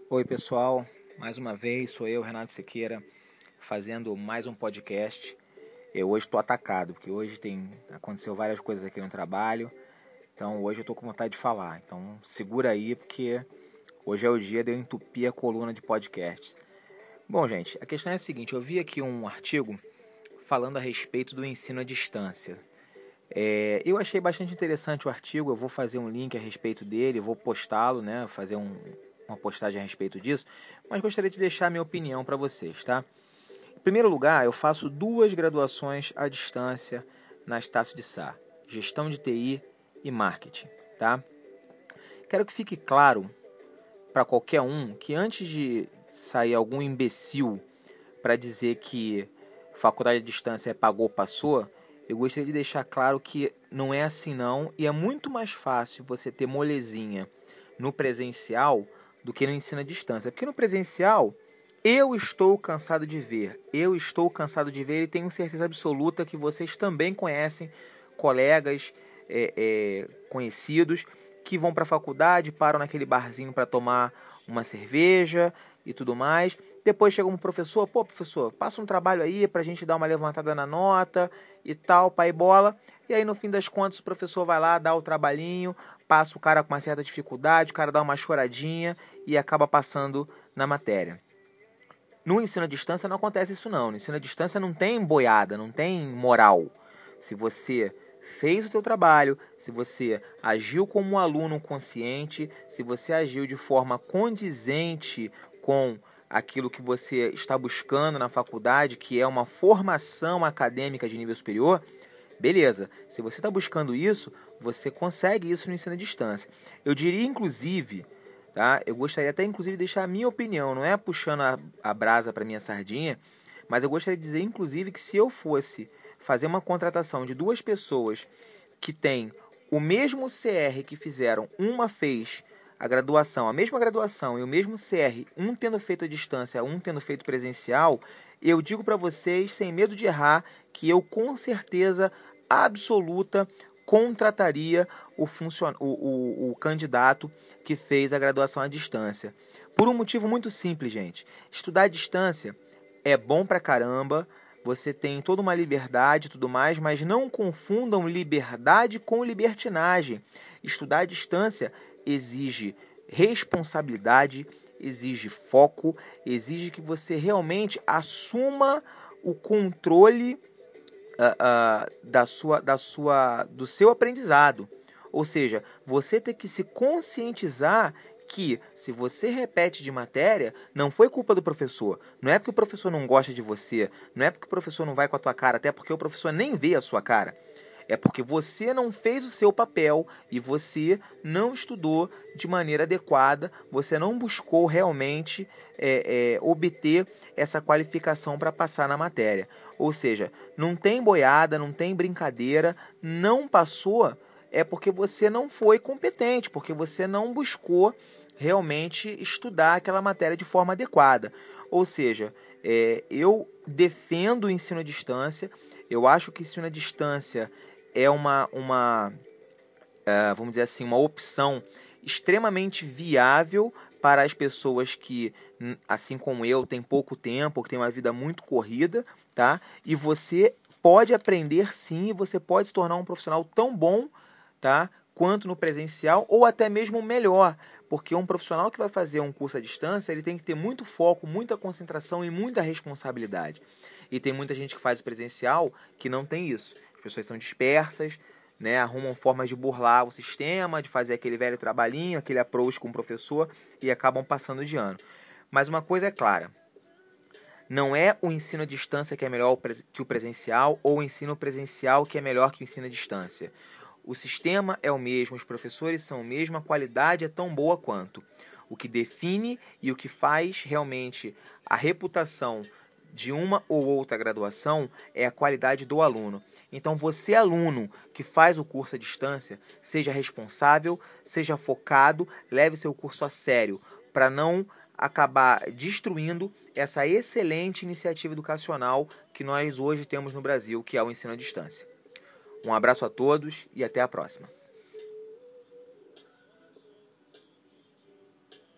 Oi pessoal, mais uma vez sou eu, Renato Sequeira, fazendo mais um podcast. Eu hoje estou atacado, porque hoje aconteceu várias coisas aqui no trabalho, então hoje eu estou com vontade de falar. Então segura aí, porque hoje é o dia de eu entupir a coluna de podcasts. Bom gente, a questão é a seguinte, eu vi aqui um artigo falando a respeito do ensino à distância. Eu achei bastante interessante o artigo, eu vou fazer um link a respeito dele, vou postá-lo, né, fazer uma postagem a respeito disso, mas gostaria de deixar a minha opinião para vocês, tá? Em primeiro lugar, eu faço 2 graduações à distância na Estácio de Sá, Gestão de TI e Marketing, tá? Quero que fique claro para qualquer um que antes de sair algum imbecil para dizer que faculdade à distância é pagou, passou, eu gostaria de deixar claro que não é assim não, e é muito mais fácil você ter molezinha no presencial do que no ensino à distância. Porque no presencial, eu estou cansado de ver e tenho certeza absoluta que vocês também conhecem colegas, conhecidos, que vão para a faculdade, param naquele barzinho para tomar uma cerveja e tudo mais. Depois chega um professor, pô professor, passa um trabalho aí pra gente dar uma levantada na nota e tal, pai bola. E aí no fim das contas o professor vai lá, dá o trabalhinho, passa o cara com uma certa dificuldade, o cara dá uma choradinha e acaba passando na matéria. No ensino à distância não acontece isso não. No ensino à distância não tem boiada, não tem moral. Se você fez o teu trabalho, se você agiu como um aluno consciente, se você agiu de forma condizente com aquilo que você está buscando na faculdade, que é uma formação acadêmica de nível superior, beleza. Se você está buscando isso, você consegue isso no ensino à distância. Eu diria, inclusive, tá? Eu gostaria até, inclusive, de deixar a minha opinião, não é puxando a brasa para minha sardinha, mas eu gostaria de dizer, inclusive, que se eu fosse fazer uma contratação de 2 pessoas que têm o mesmo CR que fizeram, uma fez a graduação, a mesma graduação e o mesmo CR, um tendo feito à distância, um tendo feito presencial, eu digo para vocês, sem medo de errar, que eu com certeza absoluta contrataria o candidato que fez a graduação à distância. Por um motivo muito simples, gente. Estudar à distância é bom pra caramba, você tem toda uma liberdade e tudo mais, mas não confundam liberdade com libertinagem. Estudar à distância exige responsabilidade, exige foco, exige que você realmente assuma o controle do seu aprendizado. Ou seja, você tem que se conscientizar que se você repete de matéria, não foi culpa do professor. Não é porque o professor não gosta de você, não é porque o professor não vai com a tua cara, até porque o professor nem vê a sua cara. É porque você não fez o seu papel e você não estudou de maneira adequada, você não buscou realmente obter essa qualificação para passar na matéria. Ou seja, não tem boiada, não tem brincadeira, não passou é porque você não foi competente, porque você não buscou realmente estudar aquela matéria de forma adequada. Ou seja, eu defendo o ensino à distância, eu acho que o ensino à distância é vamos dizer assim, uma opção extremamente viável para as pessoas que, assim como eu, têm pouco tempo, que têm uma vida muito corrida, tá? E você pode aprender sim, você pode se tornar um profissional tão bom, tá? Quanto no presencial ou até mesmo melhor, porque um profissional que vai fazer um curso à distância, ele tem que ter muito foco, muita concentração e muita responsabilidade. E tem muita gente que faz o presencial que não tem isso. As pessoas são dispersas, né, arrumam formas de burlar o sistema, de fazer aquele velho trabalhinho, aquele approach com o professor e acabam passando de ano. Mas uma coisa é clara, não é o ensino à distância que é melhor que o presencial ou o ensino presencial que é melhor que o ensino à distância. O sistema é o mesmo, os professores são o mesmo, a qualidade é tão boa quanto. O que define e o que faz realmente a reputação de uma ou outra graduação é a qualidade do aluno. Então você, aluno que faz o curso à distância, seja responsável, seja focado, leve seu curso a sério, para não acabar destruindo essa excelente iniciativa educacional que nós hoje temos no Brasil, que é o ensino à distância. Um abraço a todos e até a próxima.